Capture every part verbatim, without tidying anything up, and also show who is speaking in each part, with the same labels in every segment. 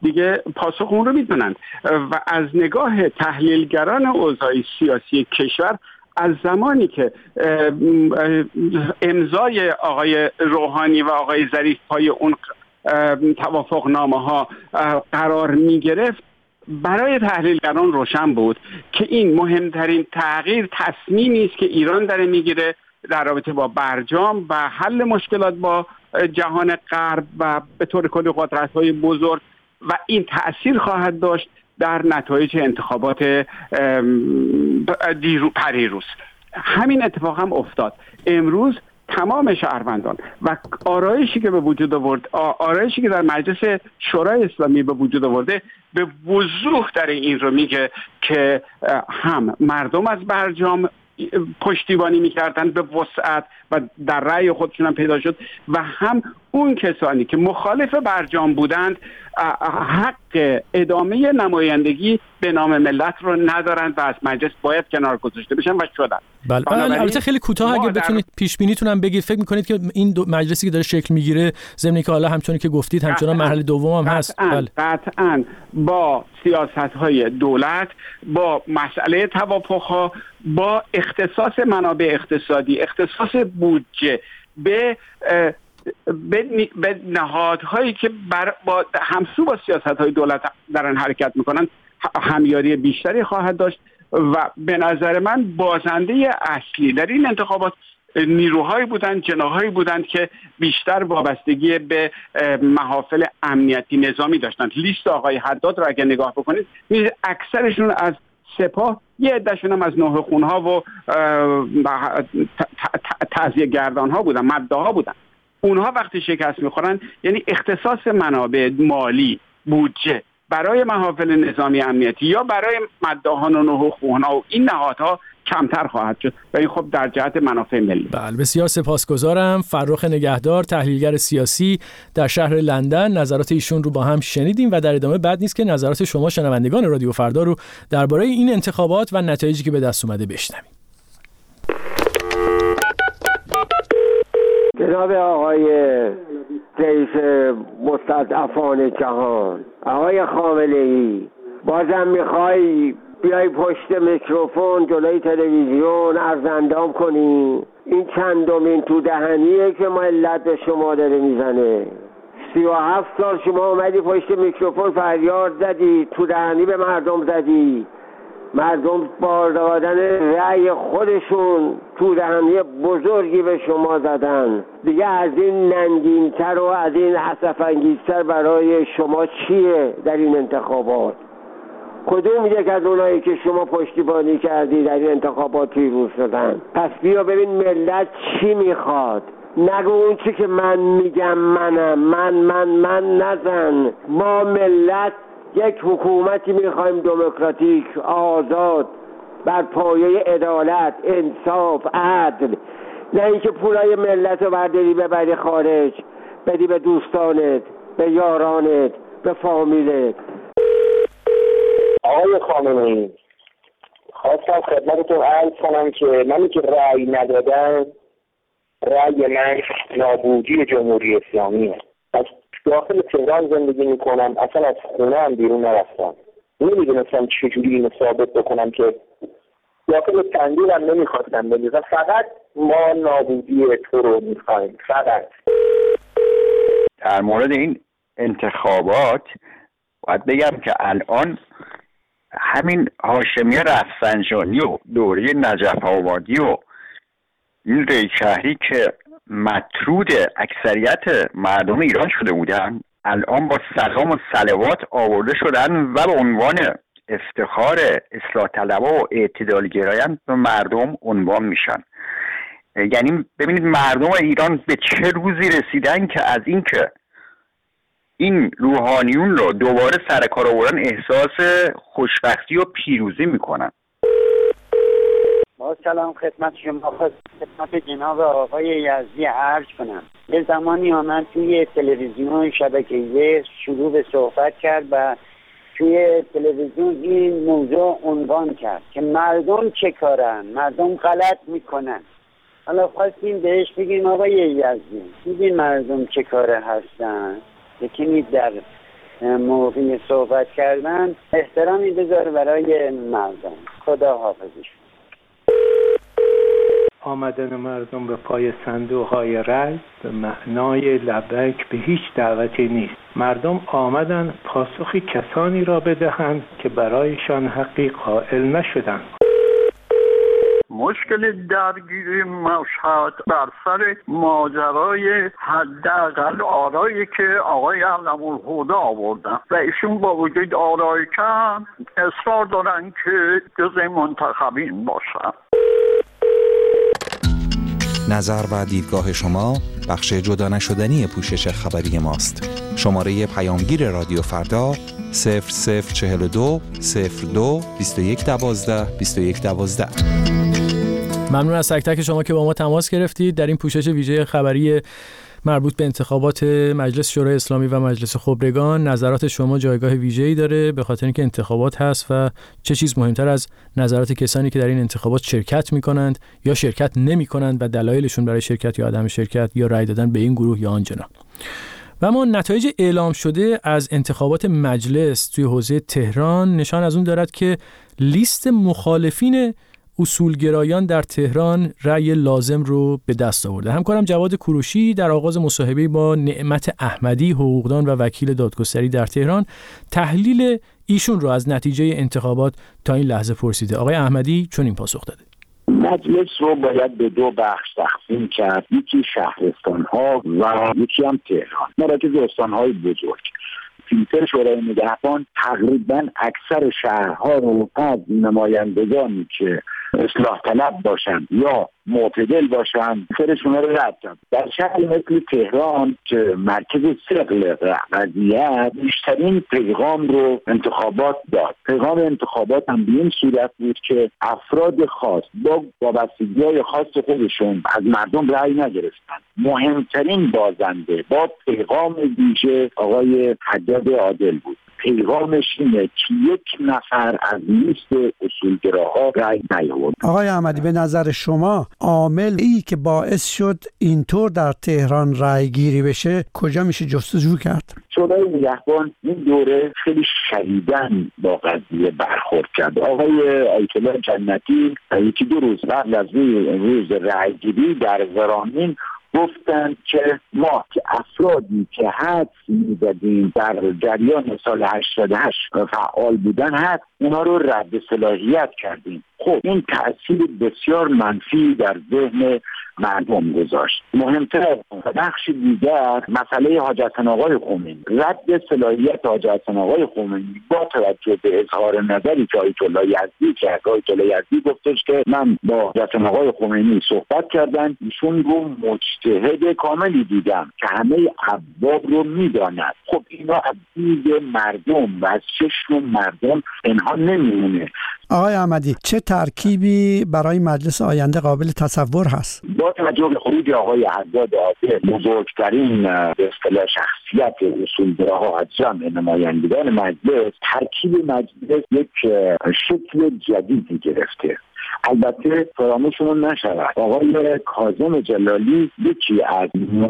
Speaker 1: دیگه پاسخ اون رو میدونن و از نگاه تحلیلگران اوضاع سیاسی کشور از زمانی که امضای آقای روحانی و آقای ظریف پای اون توافق نامه ها قرار می گرفت برای تحلیلگران روشن بود که این مهمترین تغییر تصمیمی است که ایران داره میگیره در رابطه با برجام و حل مشکلات با جهان غرب و به طور کلی قدرت‌های بزرگ و این تأثیر خواهد داشت در نتایج انتخابات دیرو پریروز. همین اتفاق هم افتاد. امروز تمام شهروندان و آرایشی که به وجود آورد، آرایشی که در مجلس شورای اسلامی به وجود آورده به وضوح در این رو میگه که هم مردم از برجام پشتیبانی میکردن به وسعت و در رأی خودشون هم پیدا شد و هم اون کسانی که مخالف برجام بودند حق ادامه نمایندگی به نام ملت رو ندارند و از مجلس باید کنار گذاشته بشن و شدن.
Speaker 2: بله البته خیلی کوتاه اگه بتونید پیش بینیتون هم بگید، فکر میکنید که این مجلسی که داره شکل میگیره ضمن که حالا همچون که گفتید همچنان مرحله دوم هم هست
Speaker 1: بله قطعاً با سیاست‌های دولت، با مسئله توافق‌ها، با اختصاص منابع اقتصادی، اختصاص بودجه به به, به نهادهایی که بر با همسو با سیاست‌های دولت دارن حرکت میکنن همیاری بیشتری خواهد داشت و به نظر من بازنده اصلی در این انتخابات نیروهایی بودند، جناحایی بودند که بیشتر وابستگی به محافل امنیتی نظامی داشتند. لیست آقای حداد رو اگه نگاه بکنید اکثرشون از سپاه، یه عدهشون هم از نوح خونها و تعزیه گردان ها بودن، مده ها بودن. اونها وقتی شکست میخورن یعنی اختصاص منابع مالی، بودجه برای محافل نظامی امنیتی یا برای مداهان و نوح خونها و این نهادها کمتر خواهد شد و این خب در جهت منافع ملی.
Speaker 2: بله بسیار سپاسگزارم. فرخ نگهدار، تحلیلگر سیاسی در شهر لندن، نظرات ایشون رو با هم شنیدیم و در ادامه بد نیست که نظرات شما شنوندگان رادیو فردا رو درباره این انتخابات و نتایجی که به دست اومده بشنویم.
Speaker 3: جناب آقای رئیس مستضعفان جهان، آقای خامنه‌ای، بازم میخوای بیای پشت میکروفون جلوی تلویزیون ارزندام کنی؟ این چندمین تو دهنیه که ملت به شما داره میزنه. سی و هفت سال شما اومدی پشت میکروفون فریاد زدی، تو دهنی به مردم زدی، مردم با دادن رأی خودشون تو دهنی بزرگی به شما زدن. دیگه از این ننگین‌تر و از این اسف‌انگیزتر برای شما چیه در این انتخابات؟ کدوم یک از اونایی که شما پشتیبانی کردی در این انتخابات پیروز شدن؟ پس بیا ببین ملت چی میخواد. نگو اون چی که من میگم منم، من من من نزن. ما ملت یک حکومتی میخوایم دموکراتیک، آزاد، بر پایه عدالت، انصاف، عدل، نه اینکه پولای ملت رو برداری ببری خارج، بدی به دوستانت، به یارانت، به فامیلت.
Speaker 4: آقای خامنه‌ای، خواستم خدمتتون عرض کنم که منی که رأی ندادم، رأی من نابودی جمهوری اسلامیه. از داخل تهران زندگی میکنم، اصلا از خونه هم بیرون نرفتم. نمیدونستم چجوری اینو ثابت بکنم که داخل تندیرم نمیخواستم بگیرم. فقط ما نابودی تو رو میخوایم. فقط
Speaker 5: در مورد این انتخابات باید بگم که الان همین هاشمی رفسنجانی و دوره نجف آبادی و این رییس شهری که مطرود اکثریت مردم ایران شده بودن الان با سلام و صلوات آورده شدن و به عنوان افتخار اصلاح طلبها و اعتدال گرایان به مردم عنوان میشن. یعنی ببینید مردم ایران به چه روزی رسیدن که از این که این روحانیون رو دوباره سر کار آوردن احساس خوشبختی و پیروزی میکنن.
Speaker 6: با سلام خدمت شما، خدمت جناب آقای یزدی عرض کنم. یه زمانی آمد توی تلویزیون شبکه یک شروع به صحبت کرد و توی تلویزیون این موضوع عنوان کرد که مردم چه کارن، مردم غلط میکنن. حالا خواستیم بهش بگیم آقای یزدی، دیدین مردم چه کاره هستن؟ بکنید در موقعی صحبت کردن احترامی بذاره برای مردم. خدا حافظش.
Speaker 7: آمدن مردم به پای صندوق‌های رای به معنای لبیک به هیچ دعوتی نیست. مردم آمدن پاسخی کسانی را بدهند که برایشان حقی قائل نشدند.
Speaker 5: مشکل درگیری مشهد بر سر ماجرای حداقل آرایی که آقای علم‌الهدی آوردن و ایشون با وجود آرای کم اصرار دارن که جزء منتخبین باشن.
Speaker 8: نظر و دیدگاه شما بخش جدا نشدنی پوشش خبری ماست. شماره پیامگیر رادیو فردا صفر صفر چهل و دو صفر دو بیست و یک دوازده بیست و یک دوازده.
Speaker 2: ممنون از تک تک شما که با ما تماس گرفتید در این پوشش ویژه خبری مربوط به انتخابات مجلس شورای اسلامی و مجلس خبرگان. نظرات شما جایگاه ویژه‌ای داره به خاطر اینکه انتخابات هست و چه چیز مهمتر از نظرات کسانی که در این انتخابات شرکت می‌کنند یا شرکت نمی‌کنند و دلایلشون برای شرکت یا عدم شرکت یا رأی دادن به این گروه یا آن جناح. و اما نتایج اعلام شده از انتخابات مجلس توی حوزه تهران نشان از اون دارد که لیست مخالفین اصولگرایان در تهران رأی لازم رو به دست آورده. همکارم جواد کوروشی در آغاز مصاحبه با نعمت احمدی، حقوقدان و وکیل دادگستری در تهران، تحلیل ایشون رو از نتیجه انتخابات تا این لحظه پرسیده. آقای احمدی چون این پاسخ داده:
Speaker 9: مجلس رو باید به دو بخش تقسیم کرد، یکی شهرستان‌ها و یکی هم تهران، مراکز استان‌های بزرگ. فیلتر شورای نگهبان تقریبا اکثر شهرها رو از نمایندگانی که اصلاح طلب باشند یا معتدل باشند فرشون رو رد کرد. در شهر مثل تهران که مرکز ثقل قضیه بیشترین پیغام رو انتخابات داد. پیغام انتخابات هم به این صورت بود که افراد خاص با وابستگی‌های خاص خودشون از مردم رأی نگرفتن. مهمترین بازنده با پیغام ویژه آقای حداد عادل بود. پیغامش اینه که یک نفر از لیست اصولگراها رأی نیاورد.
Speaker 10: آقای احمدی، به نظر شما عامل ای که باعث شد اینطور در تهران رأی گیری بشه کجا میشه جستجو کرد؟
Speaker 9: شورای نگهبان این دوره خیلی شدیداً با قضیه برخورد کرد. آقای آیت الله جنتی یکی دو روز قبل از روز رأی گیری در زرامین گفتند که ما که افرادی که حدس می‌زدیم در جریان سال هشتاد و هشت فعال بودن هست اونا رو رد صلاحیت کردیم. خب این تأثیر بسیار منفی در ذهن مردم گذاشت. مهمتر بخش دیگر مسئله حاج حسن آقای خمینی، رد صلاحیت حاج حسن آقای خمینی با توجه به اظهار نظری که آیت الله یزدی کرد. آیت الله یزدی گفتش که من با حاج حسن آقای خمینی صحبت کردم، ایشون رو مجتهد کاملی دیدم که همه ابواب رو میداند. خب اینا از دید مردم و از چشم مردم اینها نمیمونه.
Speaker 10: آقای احمدی، چه ترکیبی برای مجلس آینده قابل تصور هست؟
Speaker 9: با توجه به خروج آقای حداد عادل، بزرگترین به اصطلاح شخصیت اصولگراها از جمع نمایندگان مجلس، ترکیب مجلس یک شکل جدیدی گرفته. البته فراموشمون نشود آقای کاظم جلالی یکی از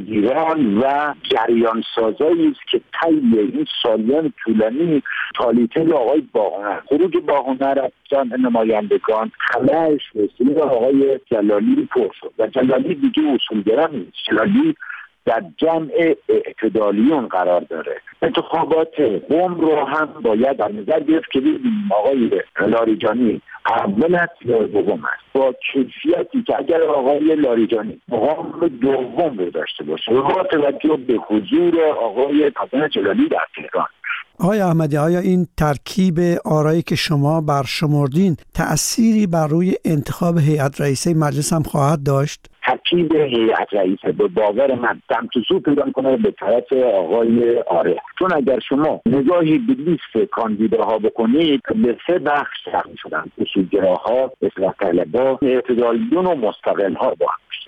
Speaker 9: مدیران و جریان سازایی است که طی این سالیان طولانی تالیته آقای باهنر، خروج باهنر از جمع نمایندگان خلأش وسیله آقای جلالی پر شد و جلالی دیگه اصولگرا نیست. جلالی در جمع اعتدالیون قرار داره. انتخابات قم رو هم باید در نظر گرفت که ببینیم آقای لاریجانی اول است یا دوم است، با کیفیتی که اگر آقای لاریجانی مقام دوم رو داشته باشه با توجه به حضور آقای کاظم جلالی در تهران.
Speaker 10: آقای احمدی، آیا این ترکیب آرایی که شما برشمردین تأثیری بر روی انتخاب هیئت رئیسه مجلس هم خواهد داشت؟
Speaker 9: ترکیب هیئت رئیسه به باور من سمت و سو پیدا کنه به طرف آقای آره، چون اگر شما نگاهی به لیست کاندیداها بکنید به سه بخش تقسیم شدن: اصولگراها، اصلاح طلبها، اعتدالیون و مستقلها با هم میشه.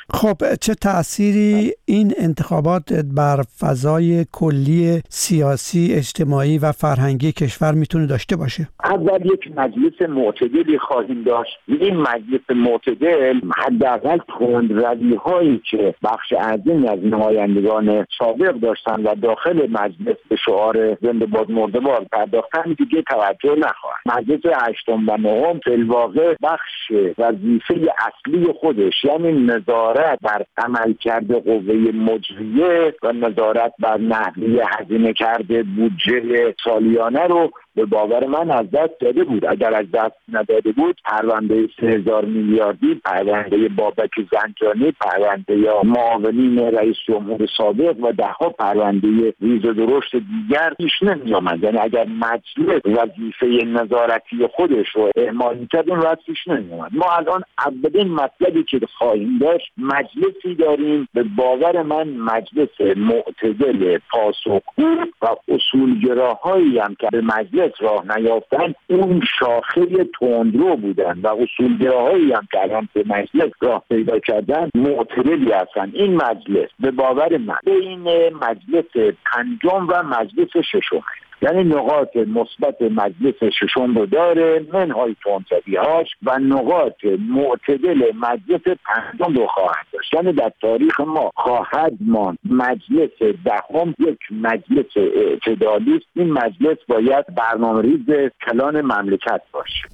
Speaker 10: خب چه تأثیری این انتخابات بر فضای کلی سیاسی، اجتماعی و فرهنگی کشور میتونه داشته باشه؟
Speaker 9: اول یک مجلس معتدلی خواهیم داشت. این مجلس معتدل حداقل تندروی هایی که بخش عظیمی از نمایندگان سابق داشتن و داخل مجلس به شعار زنده باد مرده‌باد پرداختن دیگه توجه نخواهد. مجلس هشتم و نهم فی الواقع بخش وظیفه اصلی خودش، یعنی نظارت بر عملکرد قوه مجریه و نظارت بر نحوه هزینه کرده بودجه سالیانه رو به باور من از دست داده بود. اگر از دست نداده بود پرونده سه هزار میلیاردی، پرونده بابک زنجانی، پرونده یا معاونین رئیس جمهور سابق و ده ها پرونده ریز و درشت دیگر پیش نمی آمد. یعنی اگر مجلس وظیفه نظارتی خودش رو اعمال می‌کرد اون راست پیش نمی آمد. ما الان اولین مطلبی که خواهیم داشت مجلسی داریم به باور من مجلس معتدل پاسخگو و اصولگراهایی هم که به مجلس راه نیافتن اون شاخه تندرو بودن و اصولگراهایی هم که الان به مجلس راه پیدا کردن معتدلی هستن. این مجلس به باور من بین مجلس پنجم و مجلس ششم، یعنی نقاط مثبت مجلس ششم رو داره منهای تندروی‌هاش و نقاط معتدل مجلس پنجم رو خواهد داشت. یعنی در تاریخ ما خواهد ماند مجلس دهم یک مجلس اعتدالی است. این مجلس باید برنامه‌ریز کلان مملکت باشه.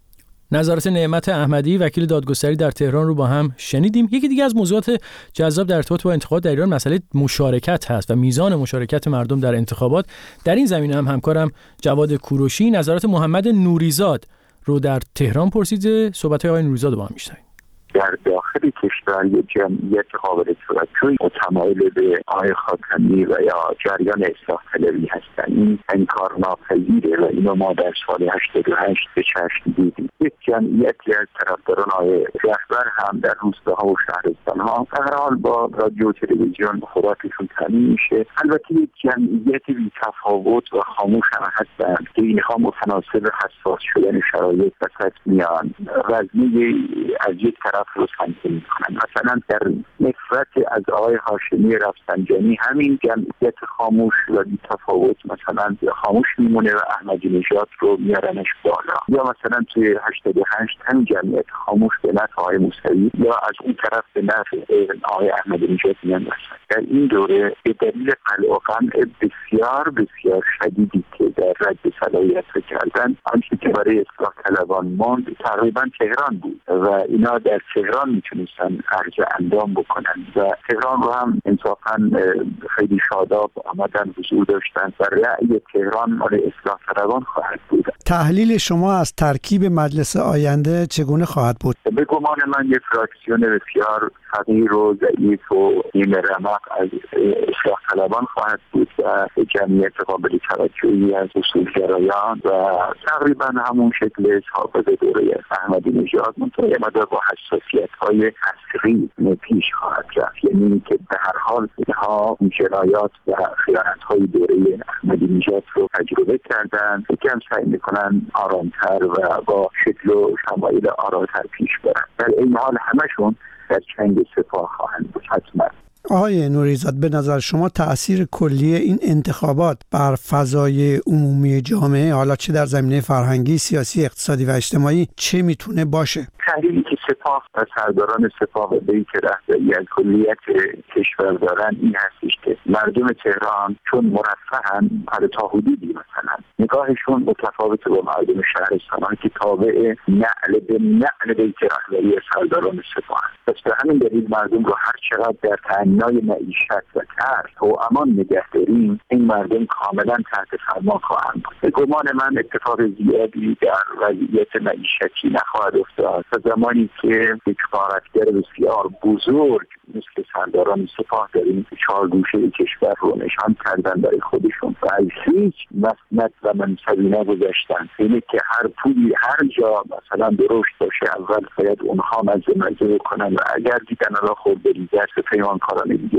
Speaker 2: نظرات نعمت احمدی وکیل دادگستری در تهران رو با هم شنیدیم. یکی دیگه از موضوعات جذاب در ارتباط با انتخابات در ایران مسئله مشارکت هست و میزان مشارکت مردم در انتخابات. در این زمینه هم همکارم جواد کوروشی نظرات محمد نوریزاد رو در تهران پرسیده. صحبت‌های آقای نوریزاد رو با هم میشنویم.
Speaker 11: در داخل کشور یک جمعیت قابل توجهی متمایل به آقای خاتمی و یا جریان اصلاح طلبی هستند. این انکار ناپذیره و اینو ما در سال هشتاد و هشت به چشم دیدیم. یک جمعیتی از طرفداران آقای رهبر هم در روستاها و شهرستانها در هر حال با رادیو و تلویزیون خوراکشون تامین میشه. البته یک جمعیت بی تفاوت و خاموش هم هستند که اینها متناسب حساس شدن شرایط وسط میان وزنی از یک طرف رو سنجی میکنن. مثلا در نفرت از آقای هاشمی رفسنجانی همین جمعیت خاموش و بی تفاوت مثلا خاموش میمونه و احمدی نژاد رو میارنش بالا، یا مثلا توی هشتاد و هشت همین جمعیت خاموش به نفع آقای موسوی یا از اون طرف به نفع آقای احمدی نژاد میان. در این دوره به دلیل قلع و قمع بسیار بسیار شدیدی که در رد صلاحیت کردن آنچه که برای اصلاح طلبان ماند تقریبا تهران بود و اینا در تهران میتونستن ارجع اندام بکنن و تهران رو هم انصافا خیلی شاداب آمدن حضور داشتن و رأی تهران مال اصلاح طلبان خواهد بود.
Speaker 10: تحلیل شما از ترکیب مجلس آینده چگونه خواهد بود؟
Speaker 11: به گمان من یک فراکسیون بسیار فقیر و ضعیف و نیمه رمق از اصلاح طلبان خواهد بود و جمعیت قابل توجهی از اصولگرایان و تقریبا همون شکل سابق دوره احمدی نژاد منطقه مدار با حساسیت‌های عصری پیش خواهد رفت. یعنی که به هر حال اینها جنایات و خیانت‌های دوره احمدی نژاد رو تجربه کردن، یکم سعی می‌کنن آرامتر و با شکل و شمایل آرامتر پیش برن. در این حال همشون در چنگ سپاه خواهند بود حتما.
Speaker 10: آقای نوریزاد، به نظر شما تأثیر کلی این انتخابات بر فضای عمومی جامعه، حالا چه در زمینه فرهنگی، سیاسی، اقتصادی و اجتماعی، چه میتونه باشه؟
Speaker 11: تحلیلی که سپاه و سرداران سپاه و بیت رهبری از کلیت کشور دارن این هستش که مردم تهران چون مرفهن تا حدودی مثلا نگاهشون متفاوت با مردم شهرستان که تابع نعل به نعل بیت رهبری سرداران سپاه هست. پس به همین دلیل مردم رو هر چقدر در تأمینای معیشت و ترس و امان نگه داریم، این مردم کاملا تحت فرمان خواهند بود. به گمان من اتفاق زیادی در وضعیت معیشتی نخواهد افتاد تا زمانی که یک غارتگر بسیار بزرگ مثل سرداران سپاه در این چهار گوشه کشور رو نشان کردن برای خودشون و از هیچ مسند و منصبی نگذاشتن. اینه که هر پولی هر جا مثلا درشت باشه اول باید اونها مزه مزه بکنن و اگر دیدن را خود بریزه از پیمانکارانه دیگه بدن.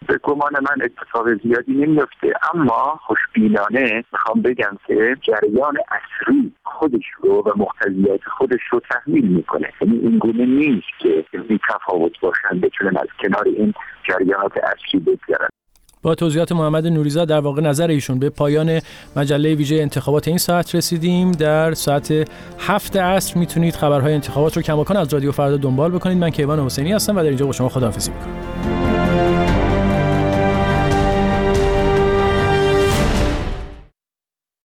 Speaker 11: به گمان من اتفاق زیادی نمیفته، اما خوشبینانه میخوام بگم که جریان عصری خودش رو و مقتضیات خودش رو تحمیل میکنه. یعنی این گونه نیست که بی تفاوت باشن بتونن از کنار این جریانات عصری بگذرن.
Speaker 2: با توضیحات محمد نوریزاد در واقع نظر ایشون به پایان مجله ویژه انتخابات این ساعت رسیدیم. در ساعت هفت عصر میتونید خبرهای انتخابات رو کماکان از رادیو فردا دنبال بکنید. من کیوان حسینی هستم و در اینجا با شما خداحافظی میکنم.